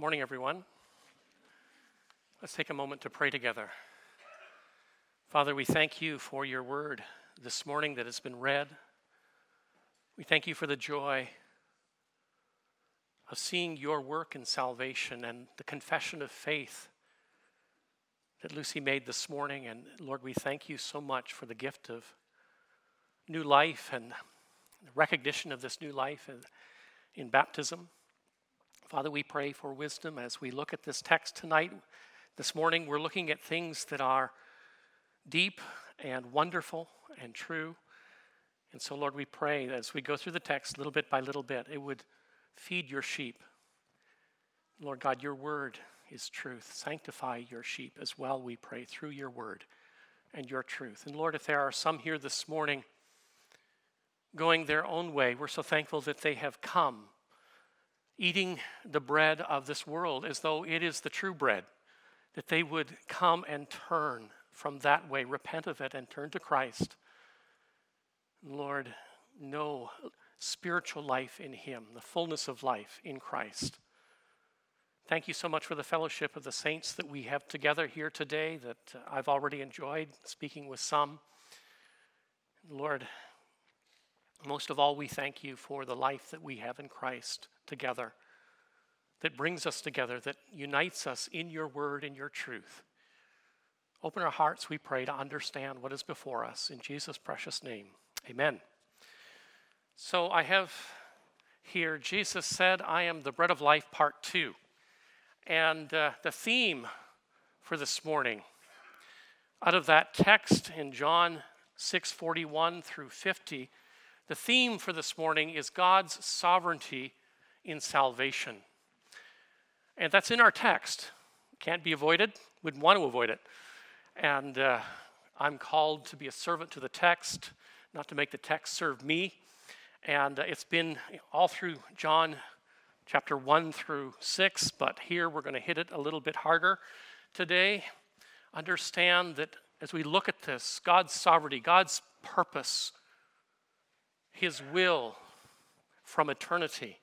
Morning, everyone. Let's take a moment to pray together. Father, we thank you for your word this morning that has been read. We thank you for the joy of seeing your work in salvation and the confession of faith that Lucy made this morning. And Lord, we thank you so much for the gift of new life and the recognition of this new life in baptism. Father, we pray for wisdom as we look at this text tonight. This morning, we're looking at things that are deep and wonderful and true. And so, Lord, we pray that as we go through the text little bit by little bit, it would feed your sheep. Lord God, your word is truth. Sanctify your sheep as well, we pray, through your word and your truth. And Lord, if there are some here this morning going their own way, we're so thankful that they have come eating the bread of this world as though it is the true bread, that they would come and turn from that way, repent of it, and turn to Christ. Lord, know spiritual life in him, the fullness of life in Christ. Thank you so much for the fellowship of the saints that we have together here today that I've already enjoyed speaking with some. Lord, most of all, we thank you for the life that we have in Christ together, that brings us together, that unites us in your word and your truth. Open our hearts, we pray, to understand what is before us. In Jesus' precious name, amen. So I have here, Jesus said, I am the bread of life, part 2. And the theme for this morning, out of that text in John 6:41 through 50, the theme for this morning is God's sovereignty in salvation. And that's in our text. Can't be avoided. Wouldn't want to avoid it. And I'm called to be a servant to the text, not to make the text serve me. And it's been all through John chapter 1 through 6, but here we're going to hit it a little bit harder today. Understand that as we look at this, God's sovereignty, God's purpose, his will from eternity,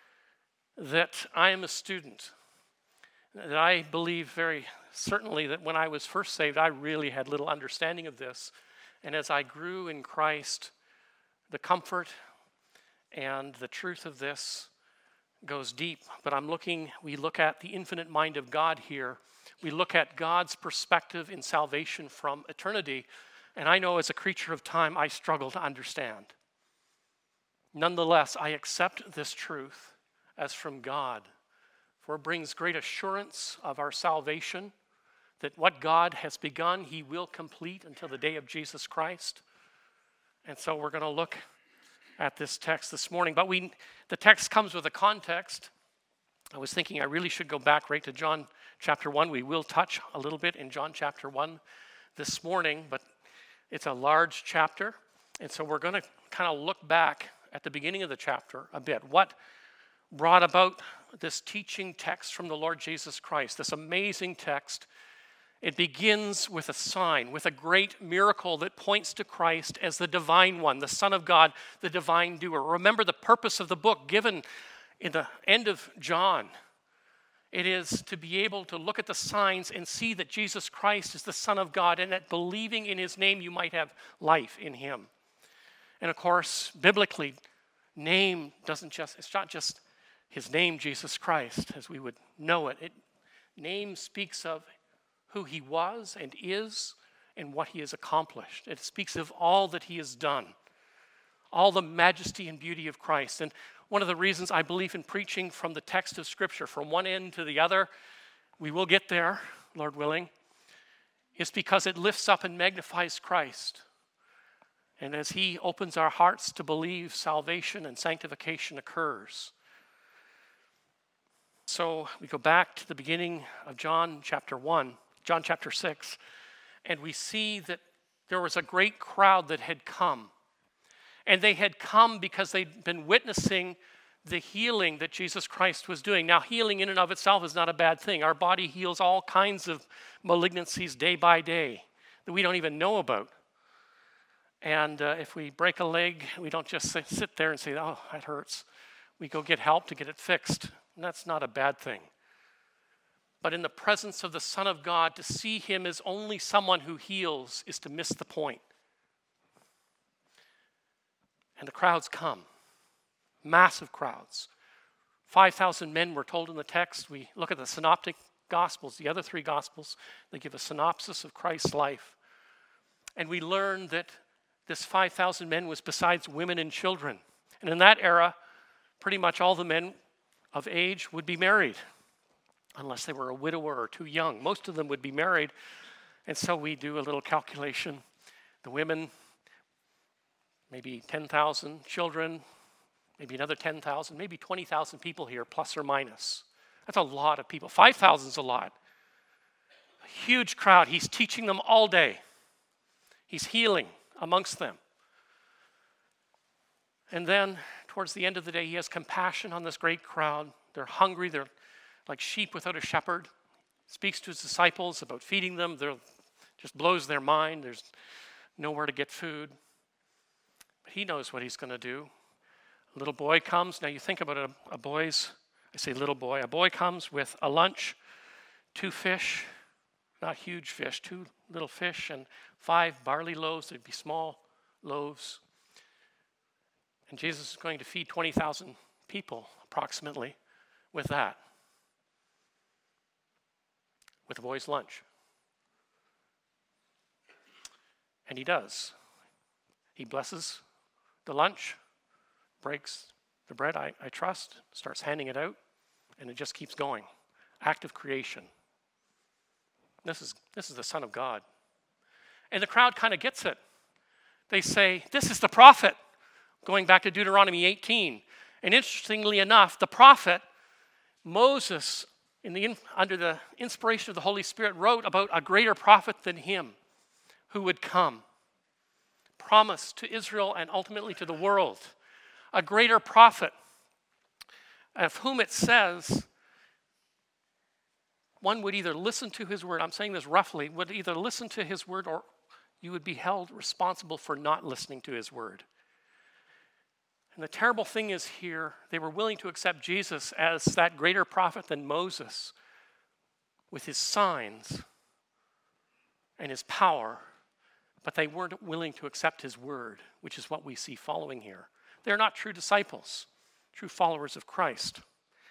that I am a student, that I believe very certainly that when I was first saved, I really had little understanding of this. And as I grew in Christ, the comfort and the truth of this goes deep. But we look at the infinite mind of God here. We look at God's perspective in salvation from eternity. And I know as a creature of time, I struggle to understand. Nonetheless, I accept this truth as from God, for it brings great assurance of our salvation, that what God has begun, he will complete until the day of Jesus Christ. And so we're going to look at this text this morning. But the text comes with a context. I was thinking I really should go back right to John chapter 1. We will touch a little bit in John chapter 1 this morning, but it's a large chapter. And so we're going to kind of look back at the beginning of the chapter a bit. What brought about this teaching text from the Lord Jesus Christ, this amazing text? It begins with a sign, with a great miracle that points to Christ as the divine one, the Son of God, the divine doer. Remember the purpose of the book given in the end of John. It is to be able to look at the signs and see that Jesus Christ is the Son of God, and that believing in his name you might have life in him. And of course, biblically, it's not just his name, Jesus Christ, as we would know it. Name speaks of who he was and is and what he has accomplished. It speaks of all that he has done, all the majesty and beauty of Christ. And one of the reasons I believe in preaching from the text of Scripture, from one end to the other, we will get there, Lord willing, is because it lifts up and magnifies Christ. And as he opens our hearts to believe, salvation and sanctification occurs. So we go back to the beginning of John chapter 6, and we see that there was a great crowd that had come. And they had come because they'd been witnessing the healing that Jesus Christ was doing. Now, healing in and of itself is not a bad thing. Our body heals all kinds of malignancies day by day that we don't even know about. And if we break a leg, we don't just sit there and say, oh, that hurts. We go get help to get it fixed. And that's not a bad thing. But in the presence of the Son of God, to see him as only someone who heals is to miss the point. And the crowds come, massive crowds. 5,000 men were told in the text. We look at the synoptic gospels, the other three gospels, they give a synopsis of Christ's life. And we learn that this 5,000 men was besides women and children. And in that era, pretty much all the men of age would be married, unless they were a widower or too young. Most of them would be married. And so we do a little calculation. The women, maybe 10,000, children, maybe another 10,000, maybe 20,000 people here, plus or minus. That's a lot of people. 5,000 is a lot. A huge crowd. He's teaching them all day. He's healing amongst them. And then, towards the end of the day, he has compassion on this great crowd. They're hungry. They're like sheep without a shepherd. Speaks to his disciples about feeding them. Just blows their mind. There's nowhere to get food. But he knows what he's going to do. A little boy comes. Now you think about a boy's, I say little boy. A boy comes with a lunch, 2 fish, not huge fish, 2 little fish, and 5 barley loaves. They'd be small loaves. And Jesus is going to feed 20,000 people, approximately, with that. With the boy's lunch. And he does. He blesses the lunch, breaks the bread, I trust, starts handing it out, and it just keeps going. Act of creation. This is the Son of God. And the crowd kind of gets it. They say, this is the prophet, going back to Deuteronomy 18. And interestingly enough, the prophet, Moses, under the inspiration of the Holy Spirit, wrote about a greater prophet than him who would come, promised to Israel and ultimately to the world. A greater prophet of whom it says one would either listen to his word, I'm saying this roughly, would either listen to his word or you would be held responsible for not listening to his word. And the terrible thing is here, they were willing to accept Jesus as that greater prophet than Moses with his signs and his power, but they weren't willing to accept his word, which is what we see following here. They're not true disciples, true followers of Christ.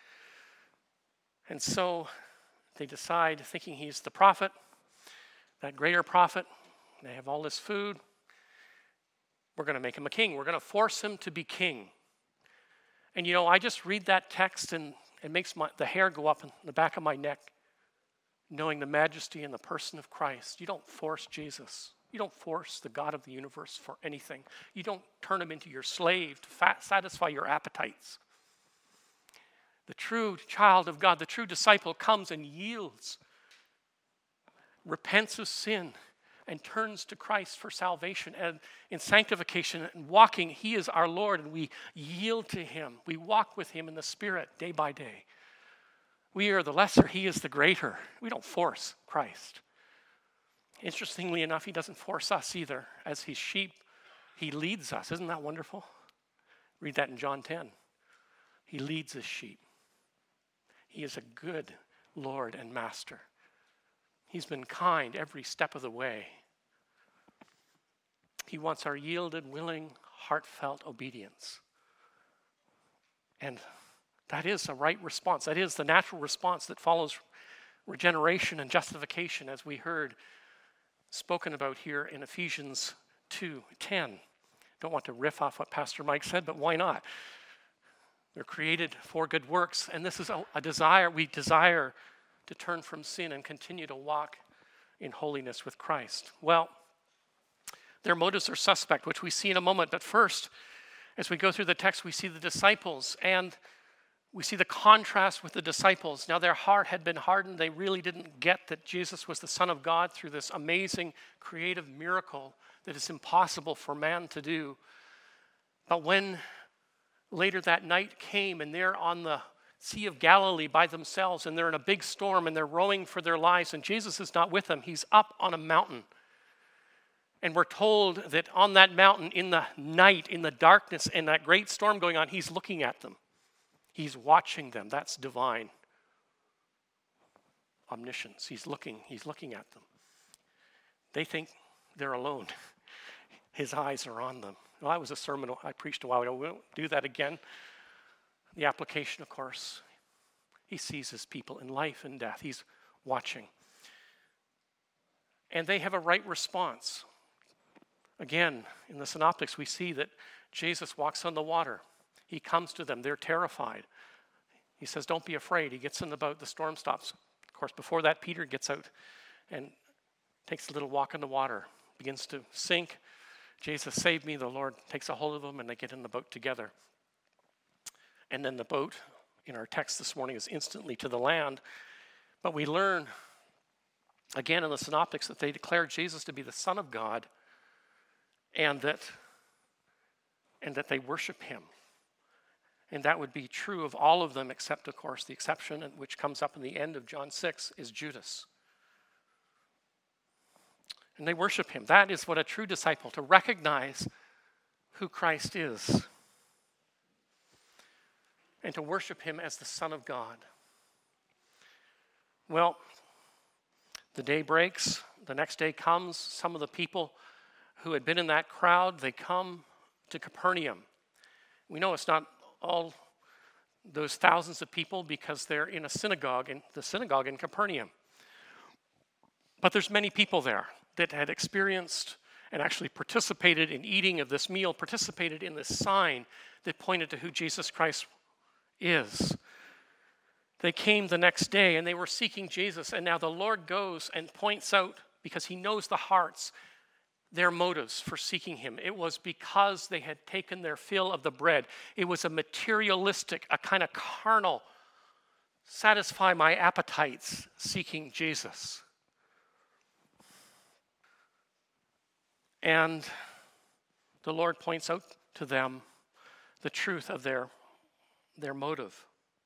And so they decide, thinking he's the prophet, that greater prophet, they have all this food, we're going to make him a king. We're going to force him to be king. And I just read that text and it makes the hair go up in the back of my neck, knowing the majesty and the person of Christ. You don't force Jesus. You don't force the God of the universe for anything. You don't turn him into your slave to satisfy your appetites. The true child of God, the true disciple, comes and yields, repents of sin, and turns to Christ for salvation. And in sanctification and walking, he is our Lord, and we yield to him. We walk with him in the Spirit day by day. We are the lesser, he is the greater. We don't force Christ. Interestingly enough, he doesn't force us either. As his sheep, he leads us. Isn't that wonderful? Read that in John 10. He leads his sheep. He is a good Lord and Master. He's been kind every step of the way. He wants our yielded, willing, heartfelt obedience. And that is a right response. That is the natural response that follows regeneration and justification, as we heard spoken about here in Ephesians 2:10. Don't want to riff off what Pastor Mike said, but why not? We're created for good works, and this is a desire. We desire to turn from sin and continue to walk in holiness with Christ. Well, their motives are suspect, which we see in a moment. But first, as we go through the text, we see the disciples, and we see the contrast with the disciples. Now, their heart had been hardened. They really didn't get that Jesus was the Son of God through this amazing creative miracle that is impossible for man to do. But when later that night came and they're on the Sea of Galilee by themselves and they're in a big storm and they're rowing for their lives and Jesus is not with them, he's up on a mountain. And we're told that on that mountain, in the night, in the darkness, in that great storm going on, he's looking at them. He's watching them. That's divine. omniscience. He's looking at them. They think they're alone. His eyes are on them. Well, that was a sermon I preached a while ago. We won't do that again. The application, of course, he sees his people in life and death. He's watching. And they have a right response. Again, in the synoptics, we see that Jesus walks on the water. He comes to them. They're terrified. He says, don't be afraid. He gets in the boat. The storm stops. Of course, before that, Peter gets out and takes a little walk in the water, begins to sink. Jesus, save me. The Lord takes a hold of him, and they get in the boat together. And then the boat, in our text this morning, is instantly to the land. But we learn, again in the synoptics, that they declare Jesus to be the Son of God, and that they worship him. And that would be true of all of them, except, of course, the exception, which comes up in the end of John 6, is Judas. And they worship him. That is what a true disciple, to recognize who Christ is, and to worship him as the Son of God. Well, the day breaks, the next day comes. Some of the people who had been in that crowd, they come to Capernaum. We know it's not all those thousands of people because they're in a synagogue, in the synagogue in Capernaum. But there's many people there that had experienced and actually participated in eating of this meal, participated in this sign that pointed to who Jesus Christ is. They came the next day and they were seeking Jesus, and now the Lord goes and points out, because he knows the hearts, their motives for seeking him. It was because they had taken their fill of the bread. It was a materialistic, a kind of carnal, satisfy my appetites, seeking Jesus. And the Lord points out to them the truth of their motive.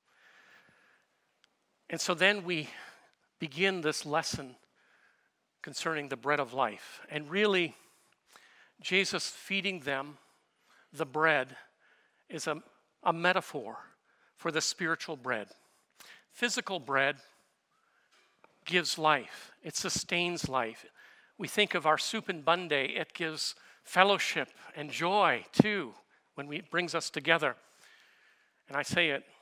And so then we begin this lesson concerning the bread of life. And really, Jesus feeding them the bread is a metaphor for the spiritual bread. Physical bread gives life. It sustains life. We think of our soup and bunday. It gives fellowship and joy, too, when it brings us together. And I say it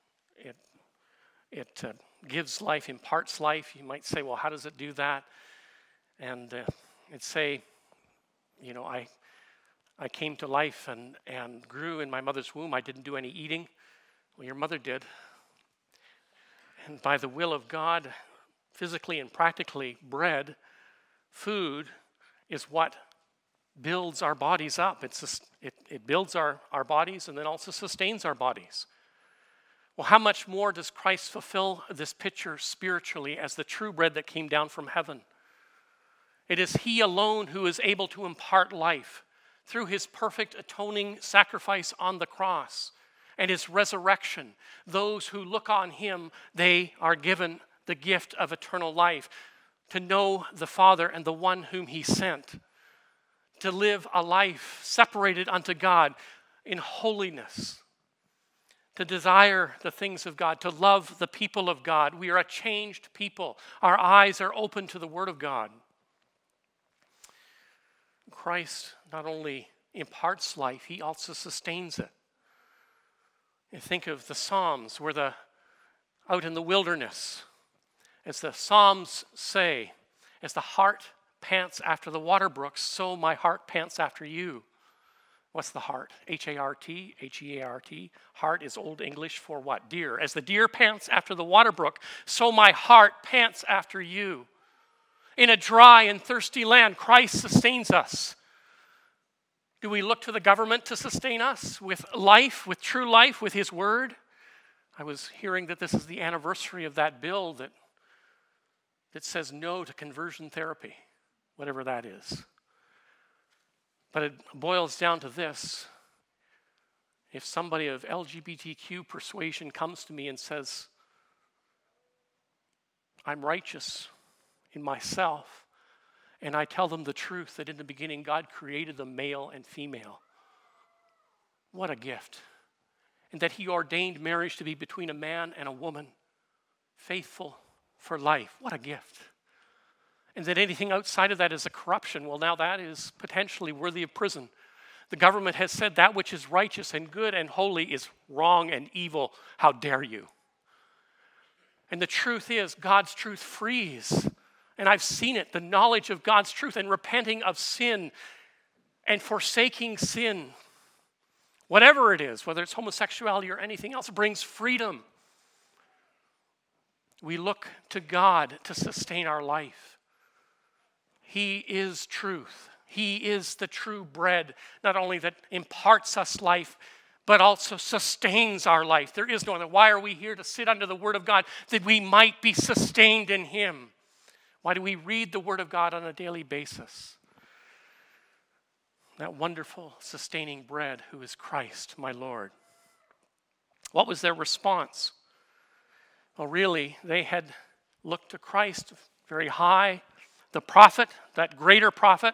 gives life, imparts life. You might say, well, how does it do that? And it'd say, you know, I came to life and grew in my mother's womb. I didn't do any eating. Well, your mother did. And by the will of God, physically and practically, bread, food, is what builds our bodies up. It builds our bodies and then also sustains our bodies. Well, how much more does Christ fulfill this picture spiritually as the true bread that came down from heaven? It is he alone who is able to impart life through his perfect atoning sacrifice on the cross and his resurrection. Those who look on him, they are given the gift of eternal life, to know the Father and the one whom he sent, to live a life separated unto God in holiness, to desire the things of God, to love the people of God. We are a changed people. Our eyes are open to the Word of God. Christ not only imparts life, he also sustains it. You think of the Psalms, where out in the wilderness, as the Psalms say, as the hart pants after the water brooks, so my heart pants after you. What's the heart? H-A-R-T, H-E-A-R-T. Heart is Old English for what? Deer. As the deer pants after the water brook, so my heart pants after you. In a dry and thirsty land, Christ sustains us. Do we look to the government to sustain us with life, with true life, with his word? I was hearing that this is the anniversary of that bill that says no to conversion therapy, whatever that is. But it boils down to this. If somebody of LGBTQ persuasion comes to me and says, I'm righteous in myself, and I tell them the truth that in the beginning God created them male and female, what a gift. And that he ordained marriage to be between a man and a woman, faithful, for life. What a gift. And that anything outside of that is a corruption. Well, now that is potentially worthy of prison. The government has said that which is righteous and good and holy is wrong and evil. How dare you? And the truth is, God's truth frees. And I've seen it, the knowledge of God's truth and repenting of sin and forsaking sin, whatever it is, whether it's homosexuality or anything else, brings freedom. We look to God to sustain our life. He is truth. He is the true bread, not only that imparts us life, but also sustains our life. There is no other. Why are we here? To sit under the Word of God, that we might be sustained in Him. Why do we read the Word of God on a daily basis? That wonderful, sustaining bread who is Christ, my Lord. What was their response? Well, really, they had looked to Christ very high, the prophet, that greater prophet.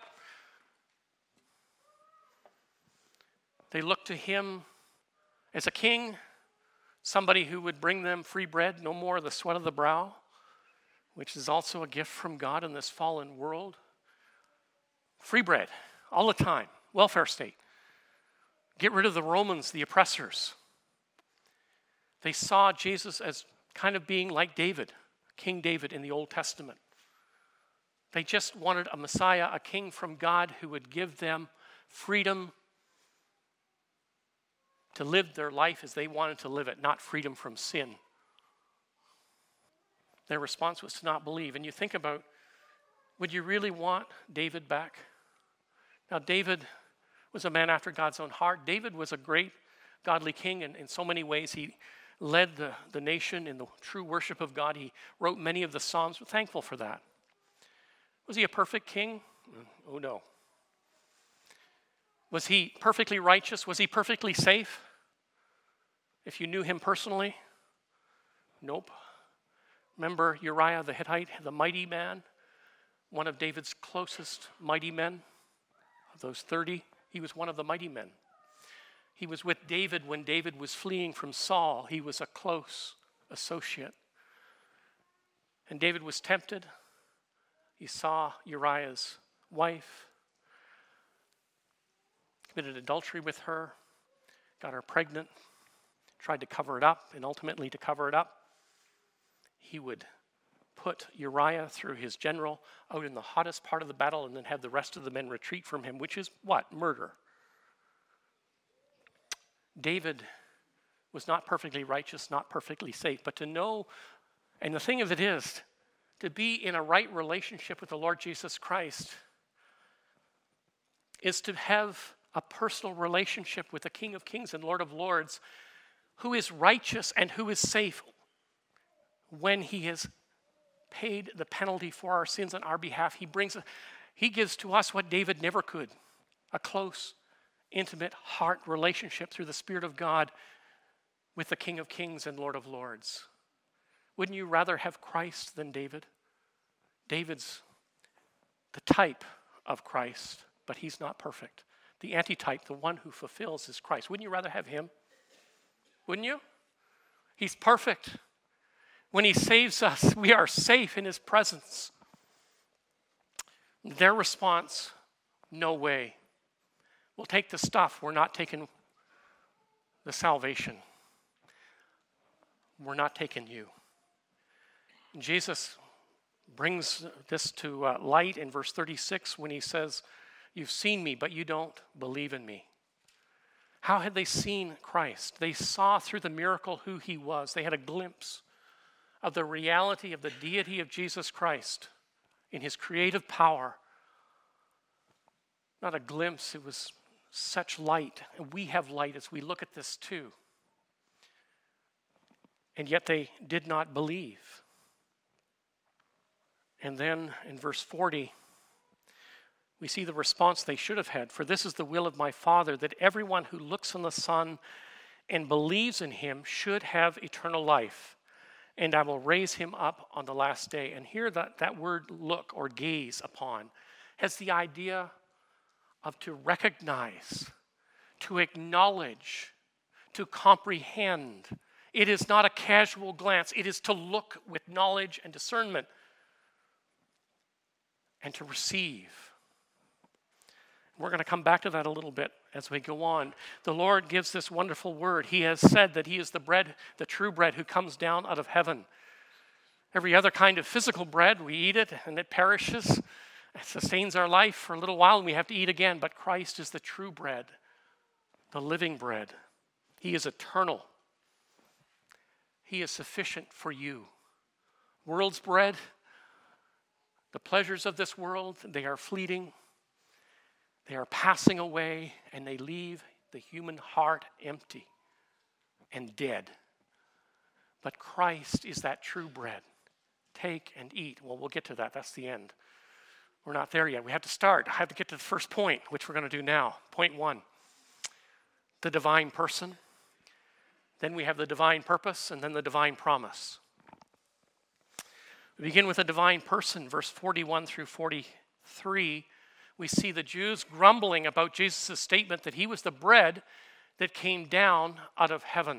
They looked to him as a king, somebody who would bring them free bread, no more the sweat of the brow, which is also a gift from God in this fallen world. Free bread, all the time, welfare state. Get rid of the Romans, the oppressors. They saw Jesus as kind of being like David, King David in the Old Testament. They just wanted a Messiah, a king from God who would give them freedom to live their life as they wanted to live it, not freedom from sin. Their response was to not believe. And you think about, would you really want David back? Now, David was a man after God's own heart. David was a great godly king, and in so many ways he led the nation in the true worship of God. He wrote many of the Psalms. We're thankful for that. Was he a perfect king? Oh, no. Was he perfectly righteous? Was he perfectly safe? If you knew him personally? Nope. Remember Uriah the Hittite, the mighty man, one of David's closest mighty men? Of those 30, he was one of the mighty men. He was with David when David was fleeing from Saul. He was a close associate. And David was tempted. He saw Uriah's wife, committed adultery with her, got her pregnant, tried to cover it up, and ultimately to cover it up, he would put Uriah through his general out in the hottest part of the battle and then have the rest of the men retreat from him, which is what? Murder. David was not perfectly righteous, not perfectly safe, but to know, and the thing of it is, to be in a right relationship with the Lord Jesus Christ is to have a personal relationship with the King of Kings and Lord of Lords, who is righteous and who is safe when he has paid the penalty for our sins on our behalf. He gives to us what David never could, a close, intimate heart relationship through the Spirit of God with the King of Kings and Lord of Lords. Wouldn't you rather have Christ than David? David's the type of Christ, but he's not perfect. The antitype, the one who fulfills, is Christ. Wouldn't you rather have him? Wouldn't you? He's perfect. When he saves us, we are safe in his presence. Their response, no way. We'll take the stuff. We're not taking the salvation. We're not taking you. Jesus brings this to light in verse 36 when he says, "You've seen me, but you don't believe in me." How had they seen Christ? They saw through the miracle who he was. They had a glimpse of the reality of the deity of Jesus Christ in his creative power. Not a glimpse, it was such light. And we have light as we look at this too. And yet they did not believe. And then in verse 40, we see the response they should have had. "For this is the will of my Father, that everyone who looks on the Son and believes in him should have eternal life. And I will raise him up on the last day." And here that word look or gaze upon has the idea of to recognize, to acknowledge, to comprehend. It is not a casual glance. It is to look with knowledge and discernment and to receive. We're going to come back to that a little bit as we go on. The Lord gives this wonderful word. He has said that he is the bread, the true bread who comes down out of heaven. Every other kind of physical bread, we eat it and it perishes. It sustains our life for a little while and we have to eat again. But Christ is the true bread, the living bread. He is eternal. He is sufficient for you. World's bread, the pleasures of this world, they are fleeting. They are passing away, and they leave the human heart empty and dead. But Christ is that true bread. Take and eat. Well, we'll get to that. That's the end. We're not there yet. We have to start. I have to get to the first point, which we're going to do now. Point 1, the divine person. Then we have the divine purpose, and then the divine promise. We begin with the divine person, verse 41 through 43. We see the Jews grumbling about Jesus' statement that he was the bread that came down out of heaven.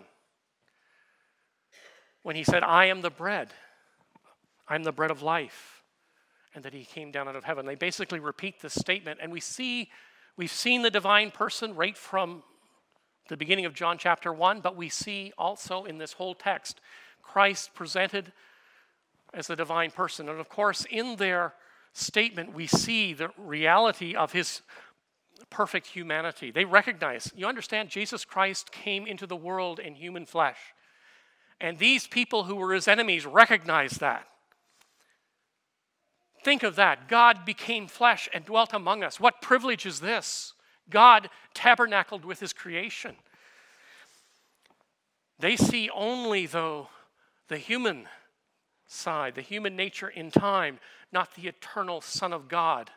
When he said, I am the bread, I'm the bread of life, and that he came down out of heaven. They basically repeat this statement, and we've seen the divine person right from the beginning of John chapter 1, but we see also in this whole text, Christ presented as the divine person. And of course, in their statement, we see the reality of his perfect humanity. They recognize, you understand, Jesus Christ came into the world in human flesh. And these people who were his enemies recognized that. Think of that. God became flesh and dwelt among us. What privilege is this? God tabernacled with his creation. They see only, though, the human side, the human nature in time, not the eternal Son of God.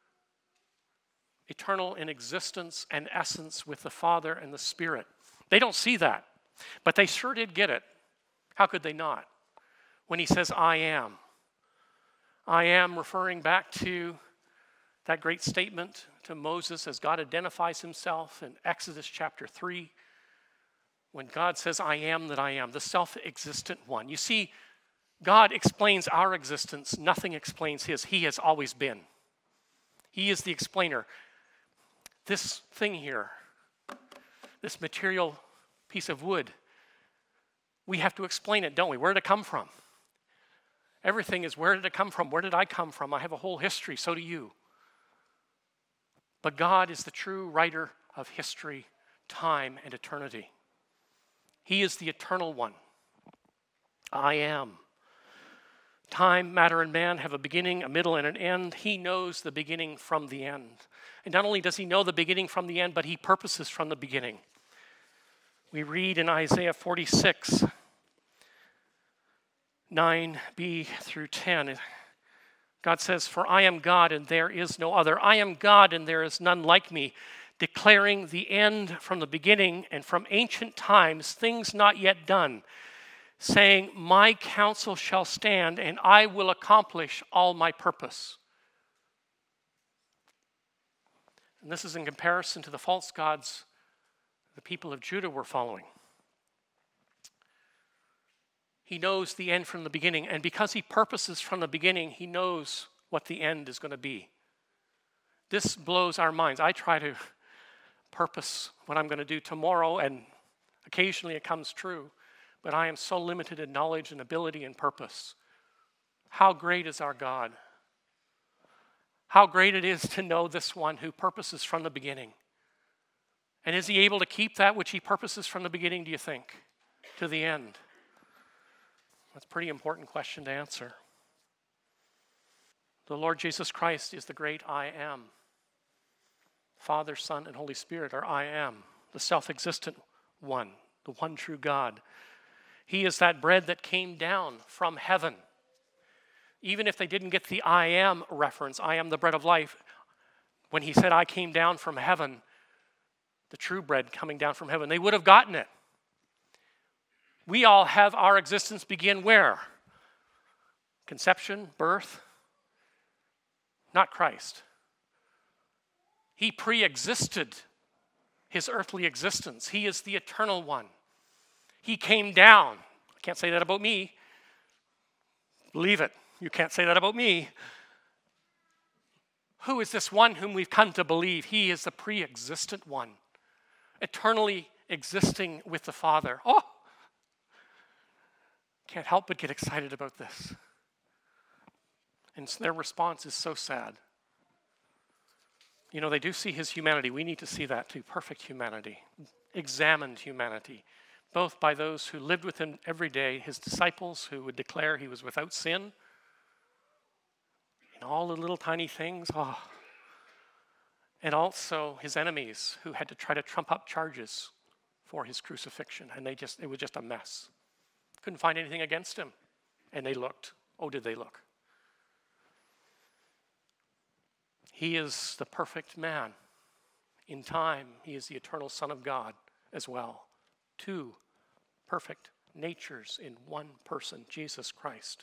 Eternal in existence and essence with the Father and the Spirit. They don't see that, but they sure did get it. How could they not? When he says, I am. I am referring back to that great statement to Moses as God identifies himself in Exodus chapter 3. When God says, I am that I am, the self-existent one. You see, God explains our existence. Nothing explains his. He has always been. He is the explainer. This thing here, this material piece of wood, we have to explain it, don't we? Where did it come from? Everything is, where did it come from? Where did I come from? I have a whole history, so do you. But God is the true writer of history, time, and eternity. He is the eternal one. I am. Time, matter, and man have a beginning, a middle, and an end. He knows the beginning from the end. And not only does he know the beginning from the end, but he purposes from the beginning. We read in Isaiah 46, 9b through 10, God says, For I am God and there is no other. I am God and there is none like me, declaring the end from the beginning and from ancient times, things not yet done, saying, My counsel shall stand, and I will accomplish all my purpose. And this is in comparison to the false gods the people of Judah were following. He knows the end from the beginning, and because he purposes from the beginning, he knows what the end is going to be. This blows our minds. I try to purpose what I'm going to do tomorrow, and occasionally it comes true. But I am so limited in knowledge and ability and purpose. How great is our God? How great it is to know this one who purposes from the beginning. And is he able to keep that which he purposes from the beginning, do you think, to the end? That's a pretty important question to answer. The Lord Jesus Christ is the great I am. Father, Son, and Holy Spirit are I am, the self-existent one, the one true God. He is that bread that came down from heaven. Even if they didn't get the I am reference, I am the bread of life, when he said I came down from heaven, the true bread coming down from heaven, they would have gotten it. We all have our existence begin where? Conception, birth, not Christ. He pre-existed his earthly existence. He is the eternal one. He came down. I can't say that about me. Believe it. You can't say that about me. Who is this one whom we've come to believe? He is the pre-existent one, eternally existing with the Father. Oh, can't help but get excited about this. And their response is so sad. You know, they do see his humanity. We need to see that too. Perfect humanity, examined humanity, both by those who lived with him every day, his disciples who would declare he was without sin, in all the little tiny things. Oh. And also his enemies who had to try to trump up charges for his crucifixion. And it was just a mess. Couldn't find anything against him. And they looked. Oh, did they look? He is the perfect man. In time, he is the eternal Son of God as well. Two perfect natures in one person, Jesus Christ.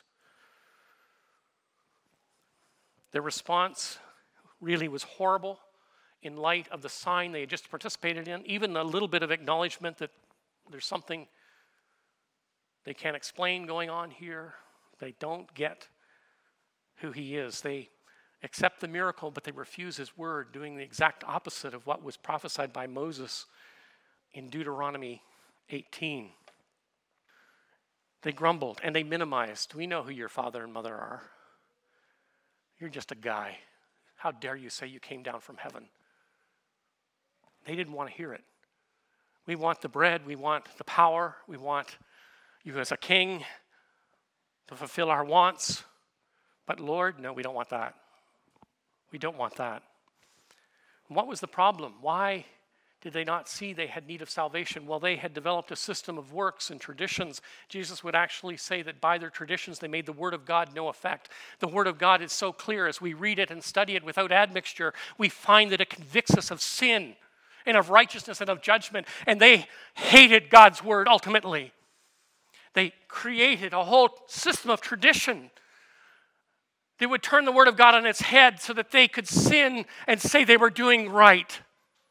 Their response really was horrible in light of the sign they had just participated in, even a little bit of acknowledgement that there's something they can't explain going on here. They don't get who he is. They accept the miracle, but they refuse his word, doing the exact opposite of what was prophesied by Moses in Deuteronomy 18. They grumbled and they minimized. We know who your father and mother are. You're just a guy. How dare you say you came down from heaven? They didn't want to hear it. We want the bread. We want the power. We want you as a king to fulfill our wants. But Lord, no, we don't want that. We don't want that. And what was the problem? Why did they not see they had need of salvation? Well, they had developed a system of works and traditions. Jesus would actually say that by their traditions, they made the Word of God no effect. The Word of God is so clear as we read it and study it without admixture, we find that it convicts us of sin and of righteousness and of judgment. And they hated God's Word ultimately. They created a whole system of tradition. They would turn the Word of God on its head so that they could sin and say they were doing right.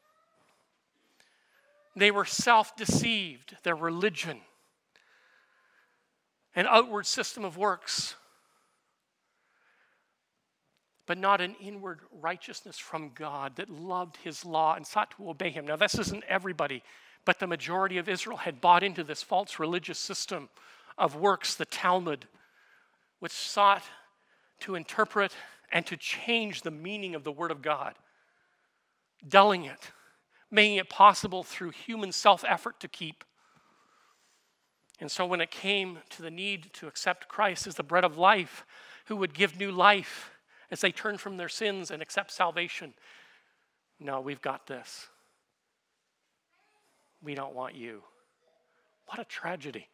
They were self-deceived, their religion, an outward system of works, but not an inward righteousness from God that loved his law and sought to obey him. Now, this isn't everybody, but the majority of Israel had bought into this false religious system of works, the Talmud, which sought to interpret and to change the meaning of the Word of God, dulling it, making it possible through human self-effort to keep. And so when it came to the need to accept Christ as the bread of life, who would give new life as they turn from their sins and accept salvation, no, we've got this. We don't want you. What a tragedy.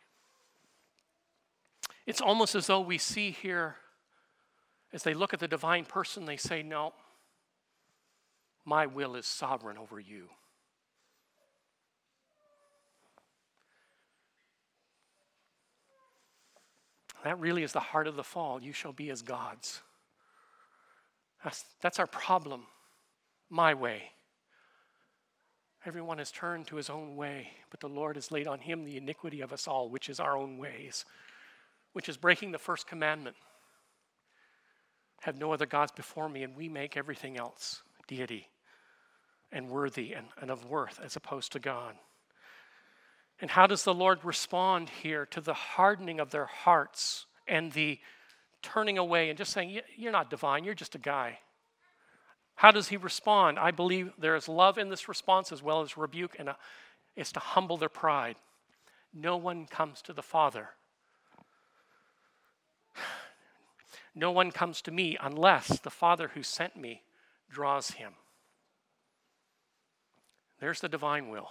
It's almost as though we see here, as they look at the divine person, they say, no, my will is sovereign over you. That really is the heart of the fall. You shall be as gods. That's our problem. My way. Everyone has turned to his own way, but the Lord has laid on him the iniquity of us all, which is our own ways, which is breaking the first commandment. Have no other gods before me, and we make everything else deity and worthy and of worth as opposed to God. And how does the Lord respond here to the hardening of their hearts and the turning away and just saying, you're not divine, you're just a guy? How does he respond? I believe there is love in this response as well as rebuke, and it's to humble their pride. No one comes to the Father. No one comes to me unless the Father who sent me draws him. There's the divine will.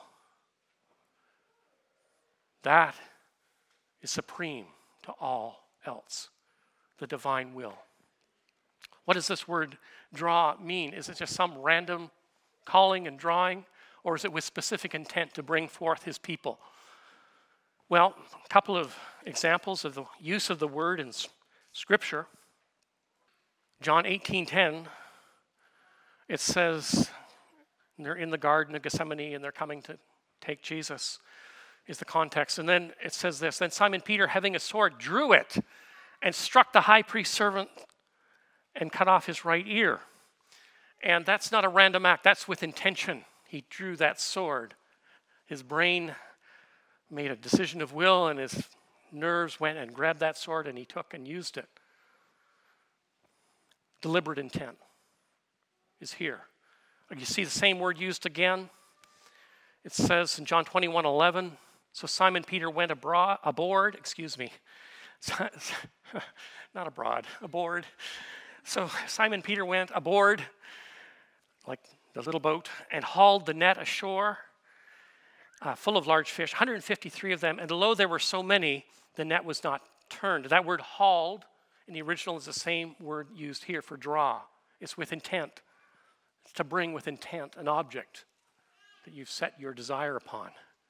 That is supreme to all else, the divine will. What does this word draw mean? Is it just some random calling and drawing, or is it with specific intent to bring forth his people? Well, a couple of examples of the use of the word in Scripture. John 18:10, it says they're in the Garden of Gethsemane and they're coming to take Jesus. is the context. And then it says this, then Simon Peter, having a sword, drew it and struck the high priest's servant and cut off his right ear. And that's not a random act, that's with intention. He drew that sword. His brain made a decision of will, and his nerves went and grabbed that sword, and he took and used it. Deliberate intent is here. You see the same word used again. It says in John 21:11, so Simon Peter went aboard. So Simon Peter went aboard, like the little boat, and hauled the net ashore, full of large fish, 153 of them. And although there were so many, the net was not turned. That word hauled in the original is the same word used here for draw. It's with intent. It's to bring with intent an object that you've set your desire upon.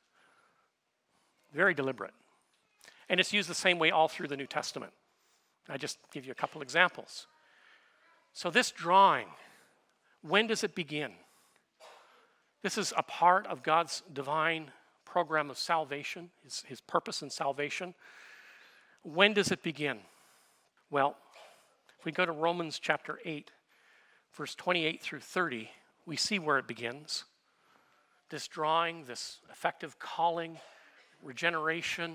Very deliberate. And it's used the same way all through the New Testament. I just give you a couple examples. So this drawing, when does it begin? This is a part of God's divine program of salvation, his purpose in salvation. When does it begin? Well, if we go to Romans chapter 8, verse 28 through 30, we see where it begins. This drawing, this effective calling, regeneration.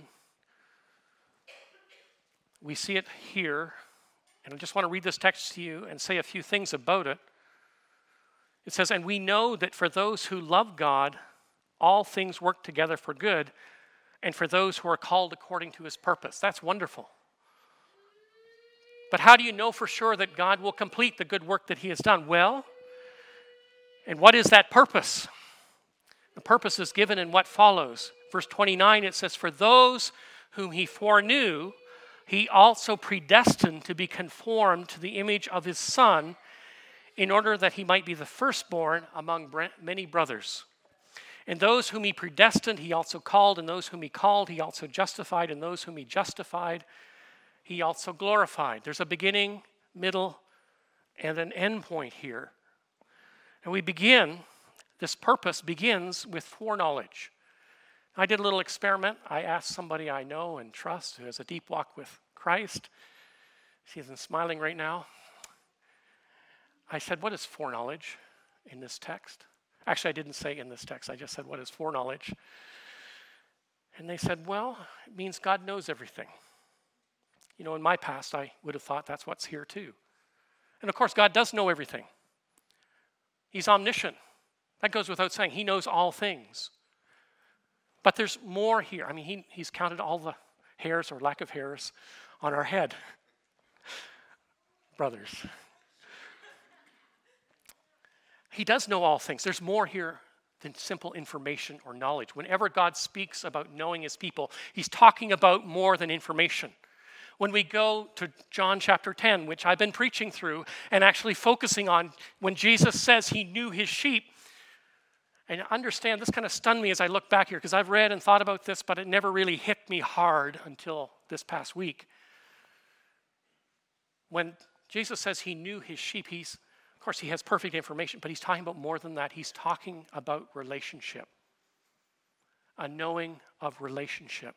We see it here, and I just want to read this text to you and say a few things about it. It says, and we know that for those who love God, all things work together for good, and for those who are called according to his purpose. That's wonderful. But how do you know for sure that God will complete the good work that he has done? Well, and what is that purpose? The purpose is given in what follows. Verse 29, it says, for those whom he foreknew, he also predestined to be conformed to the image of his Son, in order that he might be the firstborn among many brothers. And those whom he predestined, he also called, and those whom he called, he also justified, and those whom he justified, he also glorified. There's a beginning, middle, and an end point here. And this purpose begins with foreknowledge. I did a little experiment. I asked somebody I know and trust who has a deep walk with Christ. She isn't smiling right now. I said, what is foreknowledge in this text? Actually, I didn't say in this text. I just said, what is foreknowledge? And they said, well, it means God knows everything. You know, in my past, I would have thought that's what's here too. And of course, God does know everything. He's omniscient. That goes without saying. He knows all things. But there's more here. I mean, he's counted all the hairs or lack of hairs on our head. Brothers. He does know all things. There's more here than simple information or knowledge. Whenever God speaks about knowing his people, he's talking about more than information. When we go to John chapter 10, which I've been preaching through and actually focusing on when Jesus says he knew his sheep, and understand, this kind of stunned me as I look back here because I've read and thought about this, but it never really hit me hard until this past week. When Jesus says he knew his sheep, of course, he has perfect information, but he's talking about more than that. He's talking about relationship, a knowing of relationship.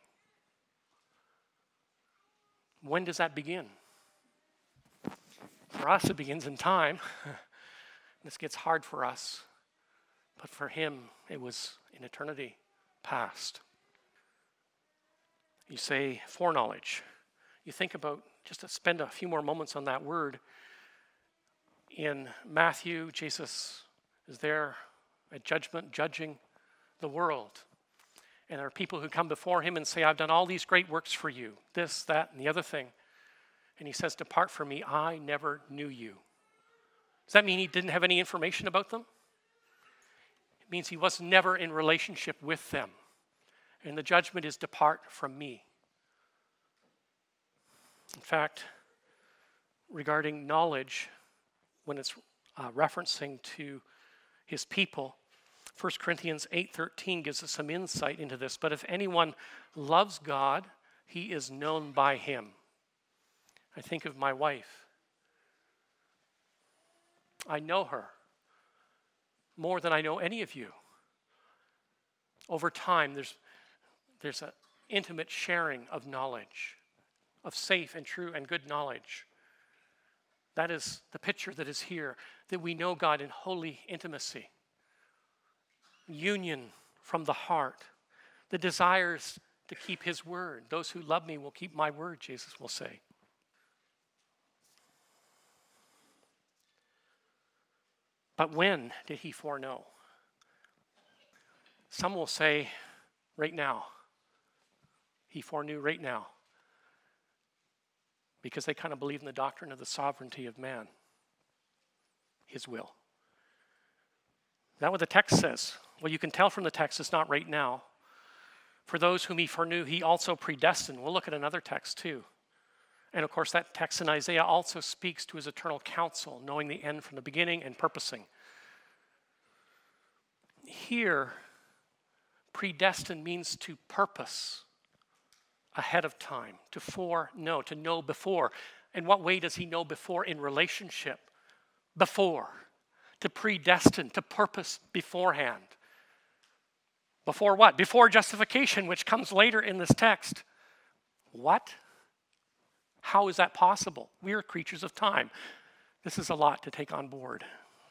When does that begin? For us, it begins in time. This gets hard for us, but for him, it was in eternity past. You say foreknowledge. You think about, just to spend a few more moments on that word. In Matthew, Jesus is there at judgment, judging the world. And there are people who come before him and say, I've done all these great works for you, this, that, and the other thing. And he says, depart from me, I never knew you. Does that mean he didn't have any information about them? It means he was never in relationship with them. And the judgment is depart from me. In fact, regarding knowledge, when it's referencing to his people, 1 Corinthians 8:13 gives us some insight into this. But if anyone loves God, he is known by him. I think of my wife. I know her more than I know any of you. Over time, there's an intimate sharing of knowledge, of safe and true and good knowledge. That is the picture that is here, that we know God in holy intimacy, union from the heart, the desires to keep his word. Those who love me will keep my word, Jesus will say. But when did he foreknow? Some will say, right now. He foreknew right now. Because they kind of believe in the doctrine of the sovereignty of man. His will. Is that what the text says? Well, you can tell from the text it's not right now. For those whom he foreknew, he also predestined. We'll look at another text too. And of course, that text in Isaiah also speaks to his eternal counsel, knowing the end from the beginning and purposing. Here, predestined means to purpose ahead of time, to foreknow, to know before. In what way does he know before? In relationship. Before. To predestine, to purpose beforehand. Before what? Before justification, which comes later in this text. What? How is that possible? We are creatures of time. This is a lot to take on board.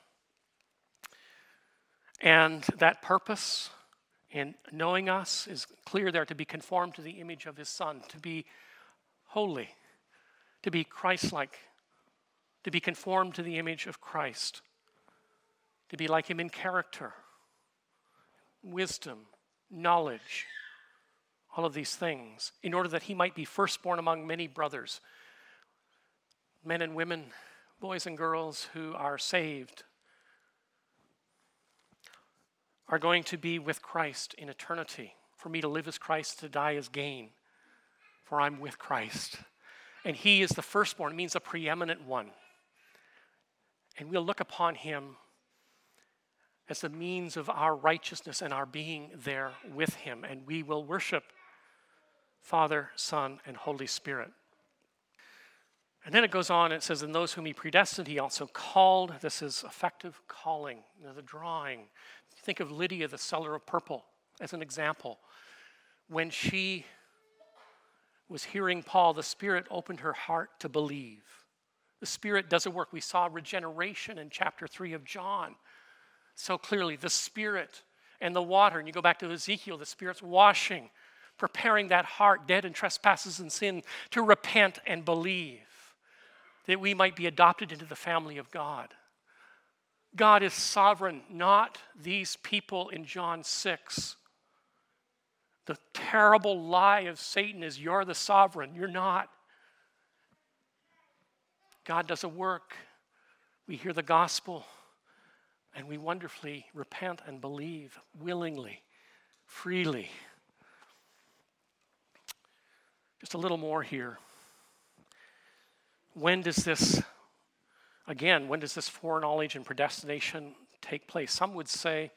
And that purpose in knowing us is clear there, to be conformed to the image of his Son, to be holy, to be Christ-like, to be conformed to the image of Christ, to be like him in character, wisdom, knowledge, all of these things, in order that he might be firstborn among many brothers, men and women, boys and girls who are saved, are going to be with Christ in eternity. For me to live as Christ, to die as gain, for I'm with Christ. And he is the firstborn. It means the preeminent one. And we'll look upon him as the means of our righteousness and our being there with him. And we will worship Father, Son, and Holy Spirit. And then it goes on, it says, and those whom he predestined, he also called. This is effective calling, the drawing. Think of Lydia, the seller of purple, as an example. When she was hearing Paul, the Spirit opened her heart to believe. The Spirit does a work. We saw regeneration in chapter 3 of John. So clearly, the Spirit and the water, and you go back to Ezekiel, the Spirit's washing, preparing that heart, dead in trespasses and sin, to repent and believe, that we might be adopted into the family of God. God is sovereign, not these people in John 6. The terrible lie of Satan is you're the sovereign. You're not. God does a work. We hear the gospel and we wonderfully repent and believe willingly, freely. Just a little more here. When does this foreknowledge and predestination take place? Some would say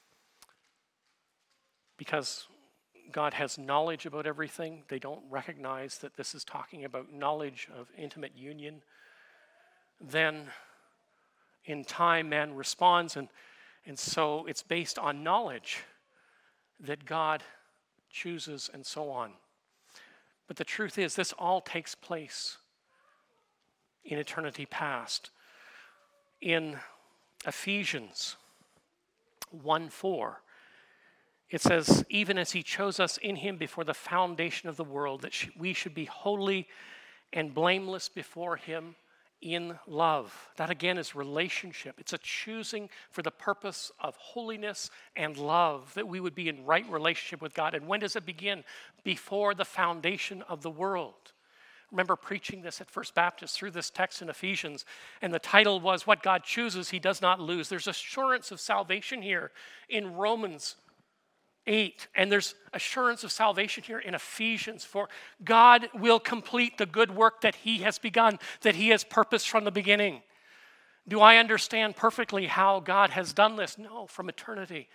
because God has knowledge about everything, they don't recognize that this is talking about knowledge of intimate union. Then in time, man responds, and so it's based on knowledge that God chooses and so on. But the truth is, this all takes place in eternity past. In Ephesians 1:4, it says, even as he chose us in him before the foundation of the world, that we should be holy and blameless before him in love. That again is relationship. It's a choosing for the purpose of holiness and love, that we would be in right relationship with God. And when does it begin? Before the foundation of the world. Remember preaching this at First Baptist through this text in Ephesians, and the title was, What God Chooses, He Does Not Lose. There's assurance of salvation here in Romans 8, and there's assurance of salvation here in Ephesians 4. God will complete the good work that he has begun, that he has purposed from the beginning. Do I understand perfectly how God has done this? No, from eternity.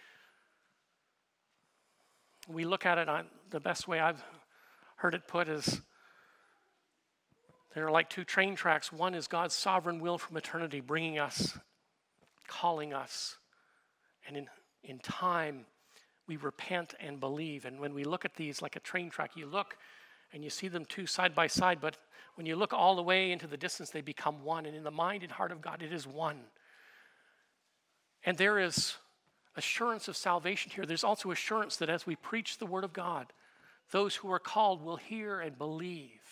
We look at it on the best way I've heard it put is, they're like two train tracks. One is God's sovereign will from eternity, bringing us, calling us, and in time, we repent and believe. And when we look at these like a train track, you look and you see them two side by side, but when you look all the way into the distance, they become one. And in the mind and heart of God, it is one. And there is assurance of salvation here. There's also assurance that as we preach the word of God, those who are called will hear and believe.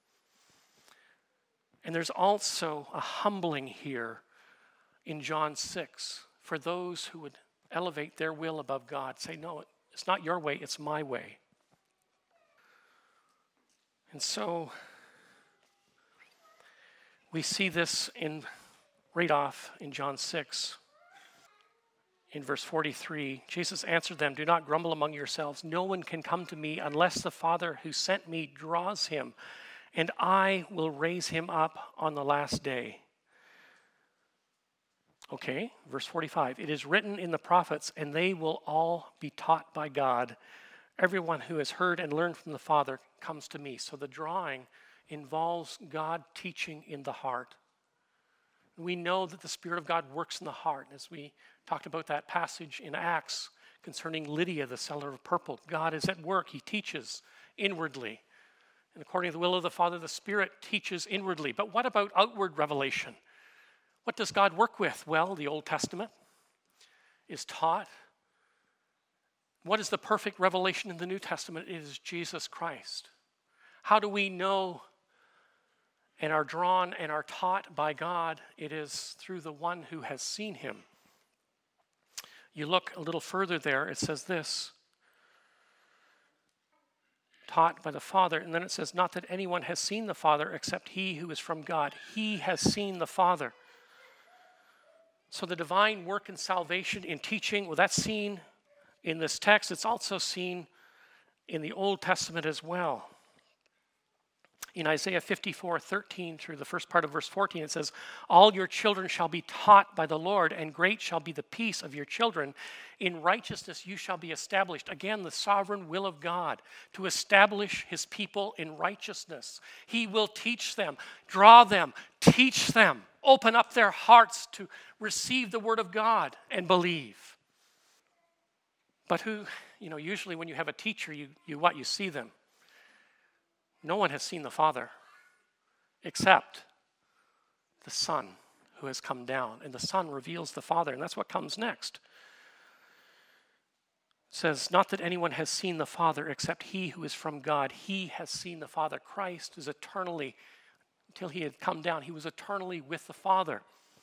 And there's also a humbling here in John 6 for those who would elevate their will above God. Say, no, it's not your way, it's my way. And so we see this right off in John 6. In verse 43, Jesus answered them, "Do not grumble among yourselves. No one can come to me unless the Father who sent me draws him, and I will raise him up on the last day." Okay, verse 45, "It is written in the prophets, and they will all be taught by God. Everyone who has heard and learned from the Father comes to me." So the drawing involves God teaching in the heart. We know that the Spirit of God works in the heart. As we talked about that passage in Acts concerning Lydia, the seller of purple, God is at work. He teaches inwardly. And according to the will of the Father, the Spirit teaches inwardly. But what about outward revelation? What does God work with? Well, the Old Testament is taught. What is the perfect revelation in the New Testament? It is Jesus Christ. How do we know and are drawn and are taught by God? It is through the one who has seen him. You look a little further there, it says this, taught by the Father, and then it says, not that anyone has seen the Father except he who is from God. He has seen the Father. So the divine work in salvation, in teaching, well, that's seen in this text. It's also seen in the Old Testament as well. In Isaiah 54:13 through the first part of verse 14, it says, "All your children shall be taught by the Lord, and great shall be the peace of your children. In righteousness you shall be established." Again, the sovereign will of God to establish his people in righteousness. He will teach them, draw them, teach them, open up their hearts to receive the word of God and believe. But usually when you have a teacher, you see them. No one has seen the Father except the Son who has come down. And the Son reveals the Father, and that's what comes next. It says, not that anyone has seen the Father except he who is from God. He has seen the Father. Christ is eternally, until he had come down, he was eternally with the Father.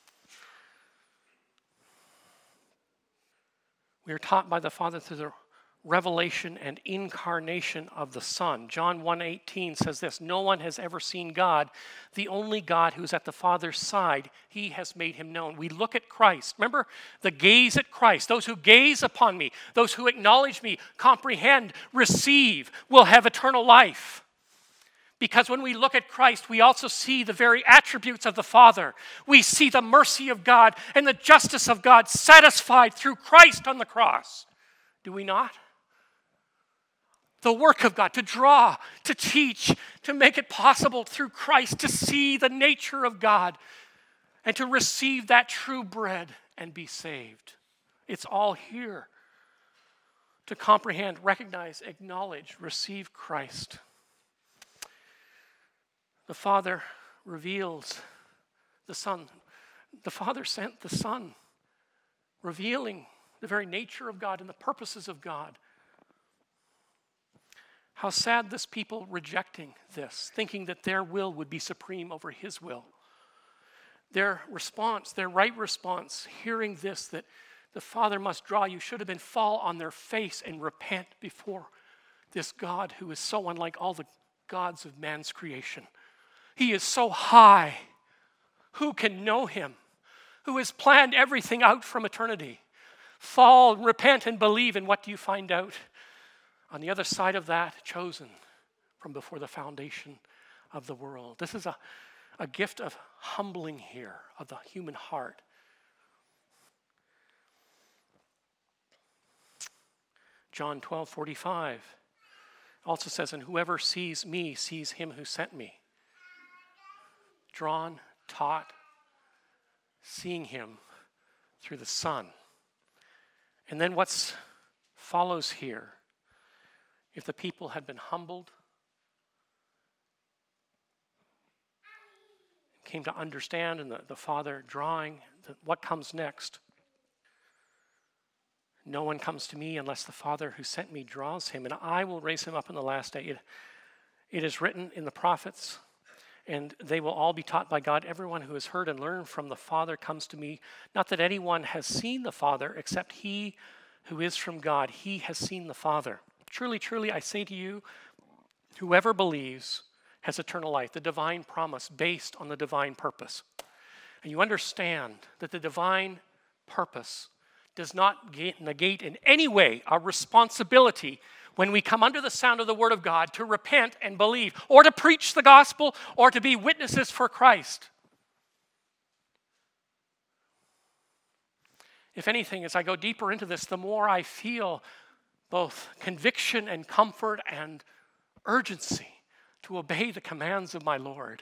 We are taught by the Father through the revelation and incarnation of the Son. John 1:18 says this, "No one has ever seen God, the only God who is at the Father's side. He has made him known." We look at Christ. Remember the gaze at Christ. Those who gaze upon me, those who acknowledge me, comprehend, receive, will have eternal life. Because when we look at Christ, we also see the very attributes of the Father. We see the mercy of God and the justice of God satisfied through Christ on the cross. Do we not? The work of God to draw, to teach, to make it possible through Christ to see the nature of God and to receive that true bread and be saved. It's all here. To comprehend, recognize, acknowledge, receive Christ. The Father reveals the Son. The Father sent the Son, revealing the very nature of God and the purposes of God. How sad this people rejecting this, thinking that their will would be supreme over his will. Their response, their right response, hearing this, that the Father must draw you, should have been fall on their face and repent before this God who is so unlike all the gods of man's creation. He is so high. Who can know him? Who has planned everything out from eternity? Fall, repent, and believe, and what do you find out? On the other side of that, chosen from before the foundation of the world. This is a gift of humbling here, of the human heart. John 12:45 also says, "And whoever sees me sees him who sent me." Drawn, taught, seeing him through the Son. And then what's follows here. If the people had been humbled, came to understand, and the Father drawing what comes next. No one comes to me unless the Father who sent me draws him, and I will raise him up in the last day. It is written in the prophets, and they will all be taught by God. Everyone who has heard and learned from the Father comes to me. Not that anyone has seen the Father, except he who is from God. He has seen the Father. Truly, truly, I say to you, whoever believes has eternal life, the divine promise based on the divine purpose. And you understand that the divine purpose does not negate in any way our responsibility when we come under the sound of the Word of God to repent and believe, or to preach the gospel, or to be witnesses for Christ. If anything, as I go deeper into this, the more I feel both conviction and comfort and urgency to obey the commands of my Lord.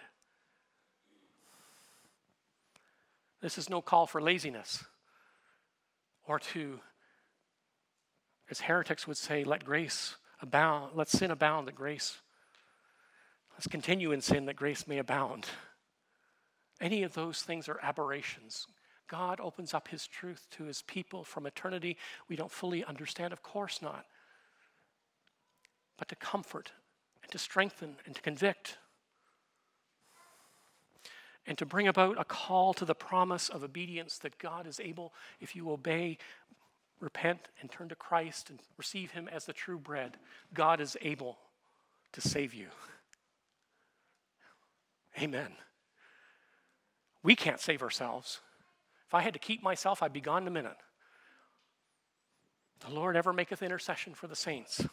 This is no call for laziness, or to, as heretics would say, let grace abound, let sin abound, that grace, let's continue in sin that grace may abound. Any of those things are aberrations. God opens up his truth to his people from eternity. We don't fully understand, of course not. But to comfort and to strengthen and to convict and to bring about a call to the promise of obedience that God is able, if you obey, repent, and turn to Christ and receive him as the true bread, God is able to save you. Amen. We can't save ourselves. If I had to keep myself, I'd be gone in a minute. The Lord ever maketh intercession for the saints.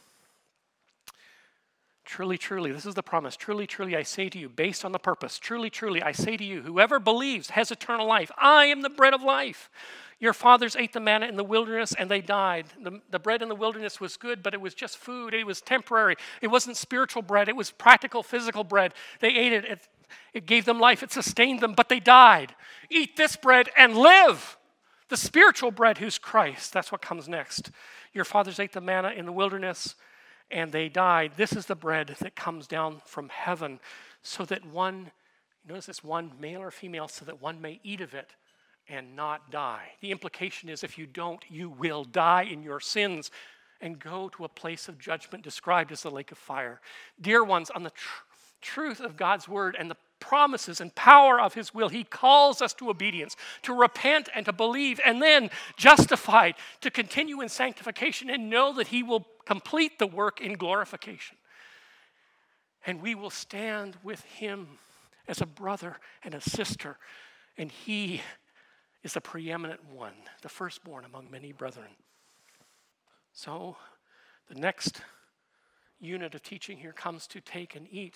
Truly, truly, this is the promise. Truly, truly, I say to you, based on the purpose. Truly, truly, I say to you, whoever believes has eternal life. I am the bread of life. Your fathers ate the manna in the wilderness and they died. The bread in the wilderness was good, but it was just food. It was temporary. It wasn't spiritual bread. It was practical, physical bread. They ate it. It gave them life. It sustained them, but they died. Eat this bread and live. The spiritual bread, who's Christ. That's what comes next. Your fathers ate the manna in the wilderness and they died. This is the bread that comes down from heaven, so that one, notice this, one male or female, so that one may eat of it and not die. The implication is if you don't, you will die in your sins and go to a place of judgment described as the lake of fire. Dear ones, on the truth of God's word and the promises and power of his will, he calls us to obedience, to repent and to believe, and then justified, to continue in sanctification and know that he will complete the work in glorification. And we will stand with him as a brother and a sister, and he is the preeminent one, the firstborn among many brethren. So the next unit of teaching here comes to take and eat.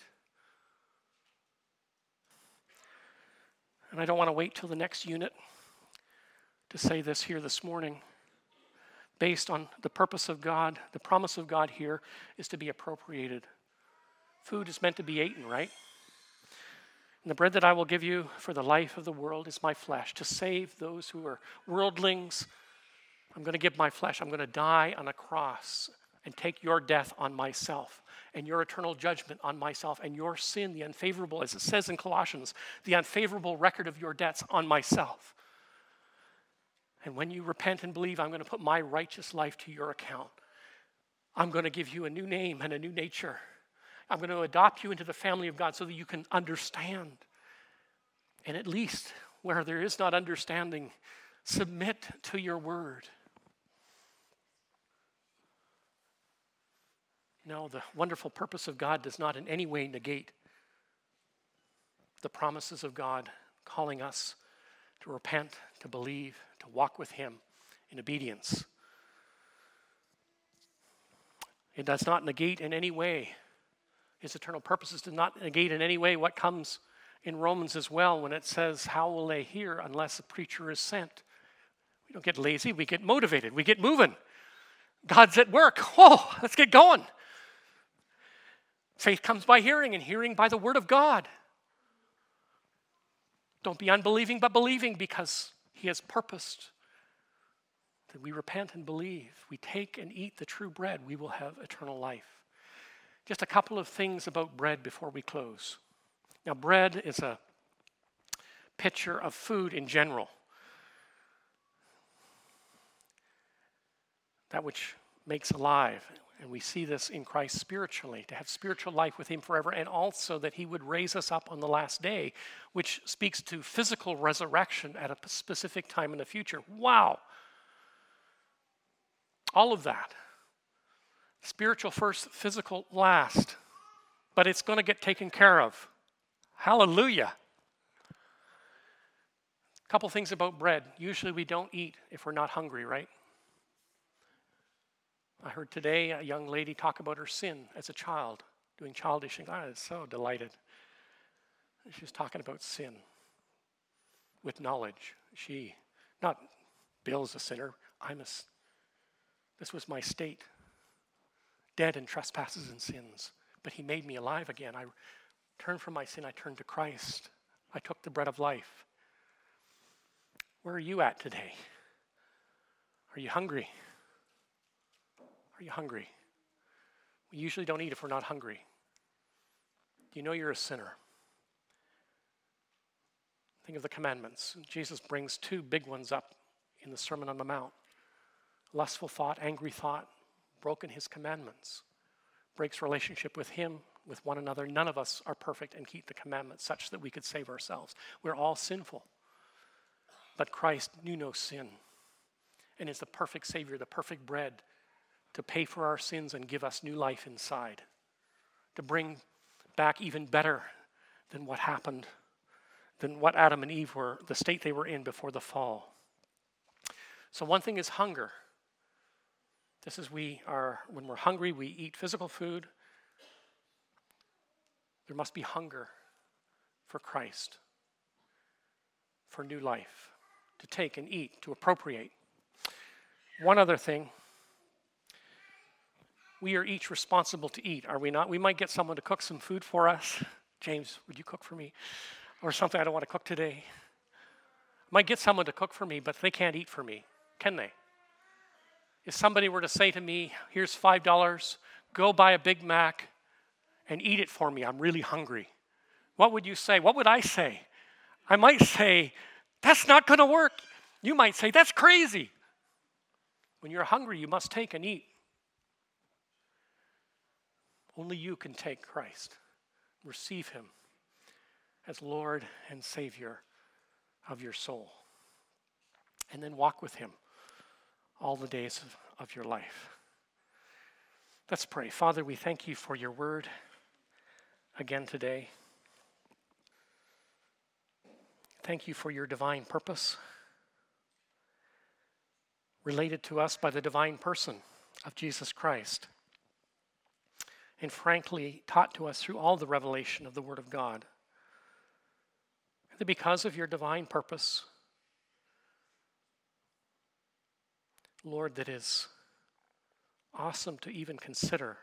And I don't want to wait till the next unit to say this here this morning. Based on the purpose of God, the promise of God here is to be appropriated. Food is meant to be eaten, right? And the bread that I will give you for the life of the world is my flesh, to save those who are worldlings. I'm going to give my flesh. I'm going to die on a cross and take your death on myself and your eternal judgment on myself and your sin, the unfavorable, as it says in Colossians, the unfavorable record of your debts on myself. And when you repent and believe, I'm going to put my righteous life to your account. I'm going to give you a new name and a new nature. I'm going to adopt you into the family of God so that you can understand. And at least where there is not understanding, submit to your word. No, the wonderful purpose of God does not in any way negate the promises of God, calling us to repent, to believe, to walk with him in obedience. It does not negate in any way, his eternal purposes do not negate in any way what comes in Romans as well when it says, how will they hear unless a preacher is sent? We don't get lazy, we get motivated, we get moving. God's at work. Oh, let's get going. Faith comes by hearing, and hearing by the word of God. Don't be unbelieving, but believing, because he has purposed that we repent and believe, we take and eat the true bread, we will have eternal life. Just a couple of things about bread before we close. Now, bread is a picture of food in general. That which makes alive. And we see this in Christ spiritually, to have spiritual life with him forever, and also that he would raise us up on the last day, which speaks to physical resurrection at a specific time in the future. Wow! All of that. Spiritual first, physical last. But it's going to get taken care of. Hallelujah! A couple things about bread. Usually we don't eat if we're not hungry, right? I heard today a young lady talk about her sin as a child, doing childish things. I was so delighted. She was talking about sin with knowledge. Not Bill's a sinner. This was my state, dead in trespasses and sins. But he made me alive again. I turned from my sin. I turned to Christ. I took the bread of life. Where are you at today? Are you hungry? Are you hungry? We usually don't eat if we're not hungry. You know you're a sinner. Think of the commandments. Jesus brings two big ones up in the Sermon on the Mount. Lustful thought, angry thought, broken his commandments. Breaks relationship with him, with one another. None of us are perfect and keep the commandments such that we could save ourselves. We're all sinful. But Christ knew no sin and is the perfect Savior, the perfect bread to pay for our sins and give us new life inside, to bring back even better than what happened, than what Adam and Eve were, the state they were in before the fall. So one thing is hunger. This is when we're hungry, we eat physical food. There must be hunger for Christ, for new life, to take and eat, to appropriate. One other thing, we are each responsible to eat, are we not? We might get someone to cook some food for us. James, would you cook for me? Or something I don't want to cook today. Might get someone to cook for me, but they can't eat for me, can they? If somebody were to say to me, here's $5, go buy a Big Mac and eat it for me, I'm really hungry. What would you say? What would I say? I might say, that's not going to work. You might say, that's crazy. When you're hungry, you must take and eat. Only you can take Christ, receive him as Lord and Savior of your soul, and then walk with him all the days of your life. Let's pray. Father, we thank you for your word again today. Thank you for your divine purpose related to us by the divine person of Jesus Christ, and frankly taught to us through all the revelation of the Word of God. That because of your divine purpose, Lord, that is awesome to even consider.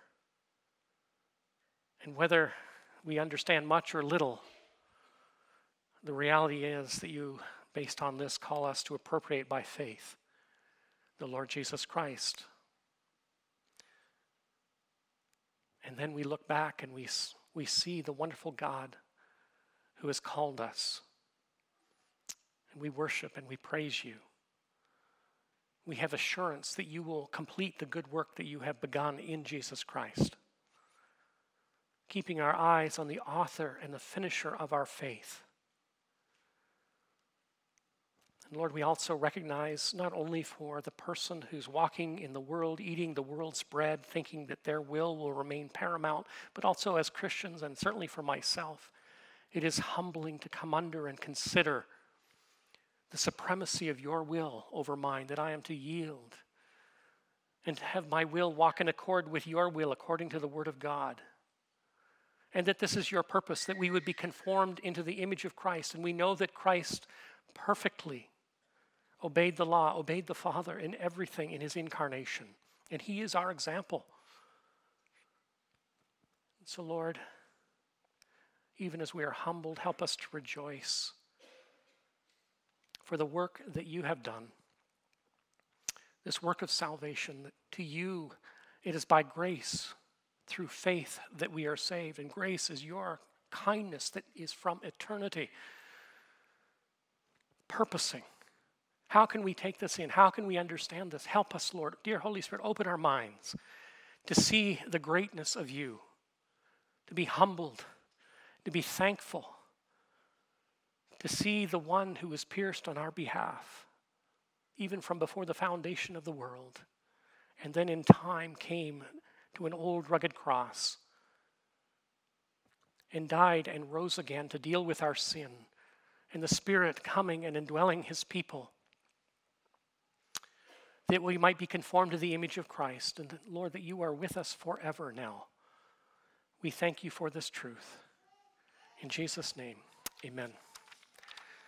And whether we understand much or little, the reality is that you, based on this, call us to appropriate by faith the Lord Jesus Christ. And then we look back and we see the wonderful God who has called us. And we worship and we praise you. We have assurance that you will complete the good work that you have begun in Jesus Christ. Keeping our eyes on the author and the finisher of our faith. And Lord, we also recognize not only for the person who's walking in the world, eating the world's bread, thinking that their will remain paramount, but also as Christians, and certainly for myself, it is humbling to come under and consider the supremacy of your will over mine, that I am to yield and to have my will walk in accord with your will according to the Word of God. And that this is your purpose, that we would be conformed into the image of Christ. And we know that Christ perfectly obeyed the law, obeyed the Father in everything in his incarnation. And he is our example. So Lord, even as we are humbled, help us to rejoice for the work that you have done, this work of salvation, that to you it is by grace, through faith, that we are saved. And grace is your kindness that is from eternity, purposing. How can we take this in? How can we understand this? Help us, Lord. Dear Holy Spirit, open our minds to see the greatness of you, to be humbled, to be thankful, to see the one who was pierced on our behalf, even from before the foundation of the world, and then in time came to an old rugged cross and died and rose again to deal with our sin, and the Spirit coming and indwelling his people, that we might be conformed to the image of Christ. And Lord, that you are with us forever now. We thank you for this truth. In Jesus' name, amen.